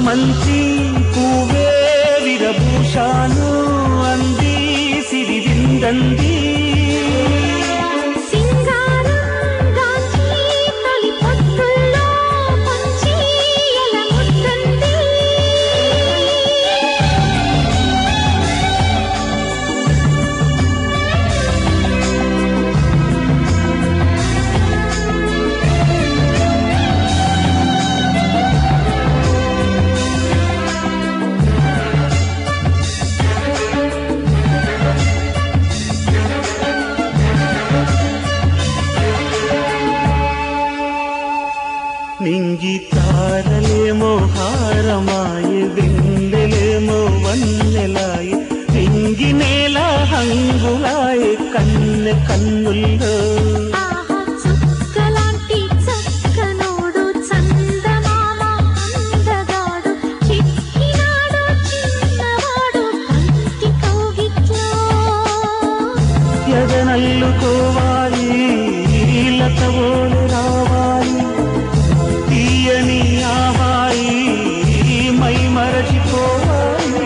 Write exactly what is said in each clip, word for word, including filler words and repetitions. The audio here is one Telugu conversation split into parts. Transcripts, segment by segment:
చామంతి పూవే విరభూషాను అంది సిరివిందంది నింగి తారలేమో హారమాయే వెన్నెలేమో వన్నెలాయే నింగి నేల హంగులాయే కన్నె కన్నుల్లో ఎదనల్లుకోవాలి లతవోలు రావాలి తీయని ఆహాయి మై మరచిపోవాలి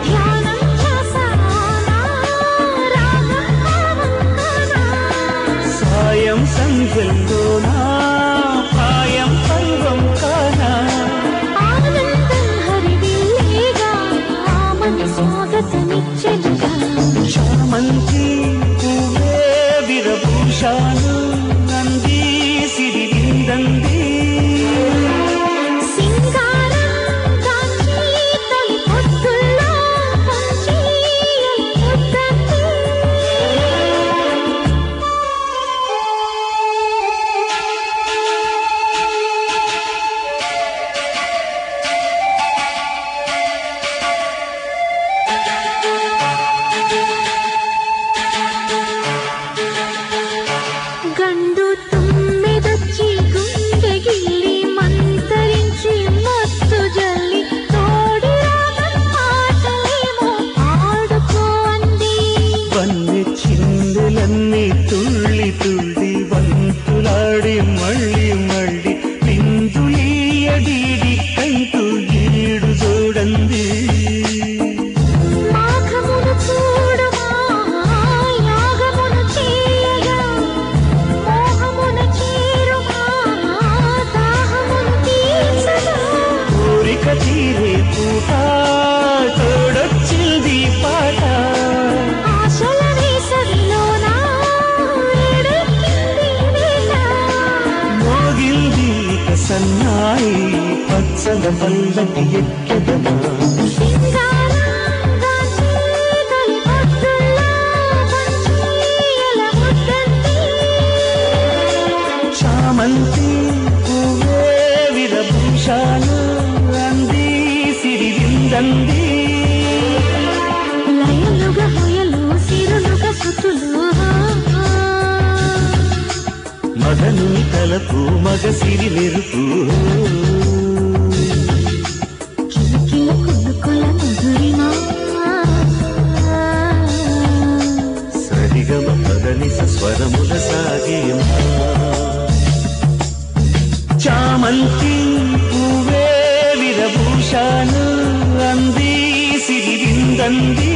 సాయం సంధ్యల్లోనా పాయం పర్వం కానా చామంతి పూవే విరభూషాను నంది సిరివిందంది గండు తుమ్మెదొచ్చి గుండెగిల్లి మంతరించి మత్తు జల్లి తోడి ఆటలేమో ఆడుకోండి వన్నె చిందులన్నీ తుళ్ళి తుళ్ళి వంతులాడి మళ్ళీ మళ్ళీ బిందులీయడీడి కంటూ ఈడు చూడండి తీరే పూట తోడొచ్చింది పాట ఆశల వేసవిలోనా మోగింది సన్నాయి పచ్చల పల్లకి ఎక్కెదమా చామంతి పూవే విరభూషాను అంది సిరివిందంది లయలుగా హొయలు సిరులుగా సుతులు మదనుని తలకు మగ సిరి మెరుపు కిలకిల కులుకుల మధురిమా సరిగమ పదనిస స్వరముల సాగియమా చామంతి పూవే విరభూషాను అంది సిరివిందంది